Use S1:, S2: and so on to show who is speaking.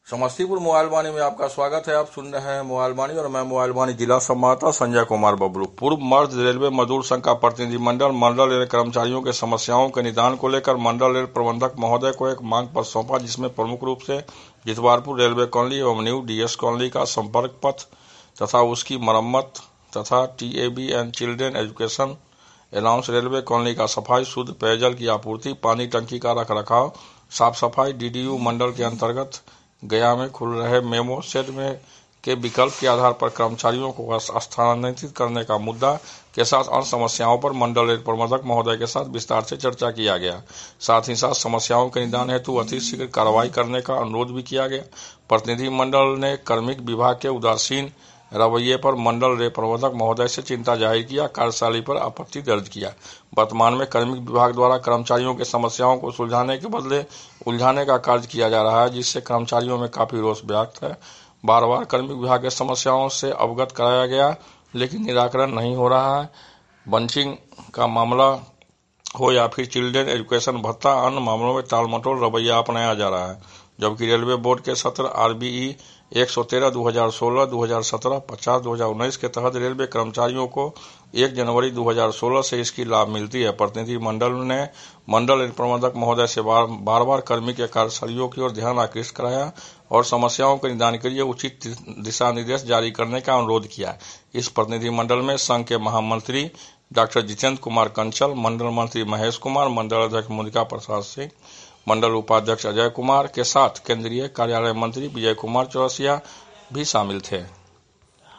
S1: Samastipur mobile वाणी में आपका स्वागत है। आप सुन रहे हैं मोबाइल वाणी और मैं मोबाइल वाणी जिला संवाददाता संजय कुमार बबलू। पूर्व मध्य रेलवे मजदूर संघ का प्रतिनिधिमंडल मंडल रेल कर्मचारियों के समस्याओं के निदान को लेकर मंडल रेल प्रबंधक महोदय को एक मांग पत्र सौंपा, जिसमें प्रमुख रूप से जितवारपुर रेलवे कॉलोनी एवं न्यू डीएस कॉलोनी का संपर्क पथ तथा उसकी मरम्मत तथा TAB and children education allowance, railway colony का सफाई, शुद्ध पेयजल की आपूर्ति, पानी टंकी का रख रखाव, साफ सफाई, DDU मंडल के अंतर्गत गया में खुल रहे मेमो सेट में के विकल्प के आधार पर कर्मचारियों को स्थानांतरित करने का मुद्दा के साथ अन्य समस्याओं पर मंडल रेल प्रबंधक महोदय के साथ विस्तार से चर्चा किया गया। साथ ही साथ समस्याओं के निदान हेतु अति शीघ्र कार्रवाई करने का अनुरोध भी किया गया। प्रतिनिधि मंडल ने कार्मिक विभाग के उदासीन रवैये पर मंडल रेल प्रबंधक महोदय से चिंता जाहिर किया, कार्यशैली पर आपत्ति दर्ज किया। वर्तमान में कार्मिक विभाग द्वारा कर्मचारियों की समस्याओं को सुलझाने के बदले उलझाने का कार्य किया जा रहा है, जिससे कर्मचारियों में काफी रोष व्यक्त है। बार बार कार्मिक विभाग की समस्याओं से अवगत कराया गया, लेकिन निराकरण नहीं हो रहा है। बंचिंग का मामला हो या फिर चिल्ड्रेन एजुकेशन भत्ता, अन्य मामलों में टालमटोल रवैया अपनाया जा रहा है। जबकि रेलवे बोर्ड के सत्र RBE 113 2016, 2017, 50 2019 के तहत रेलवे कर्मचारियों को 1 जनवरी 2016 से इसकी लाभ मिलती है। प्रतिनिधि मंडल ने मंडल रेल प्रबंधक महोदय से बार बार कर्मी के कार्यशैलियों की ओर ध्यान आकृष्ट कराया और समस्याओं के निदान के लिए उचित दिशा निर्देश जारी करने का अनुरोध किया। इस प्रतिनिधि मंडल में संघ के महामंत्री डॉक्टर जितेंद्र कुमार कंचल, मंडल मंत्री महेश कुमार, मंडल अध्यक्ष मोनिका प्रसाद सिंह, मंडल उपाध्यक्ष अजय कुमार के साथ केंद्रीय कार्यालय मंत्री विजय कुमार चौरसिया भी शामिल थे।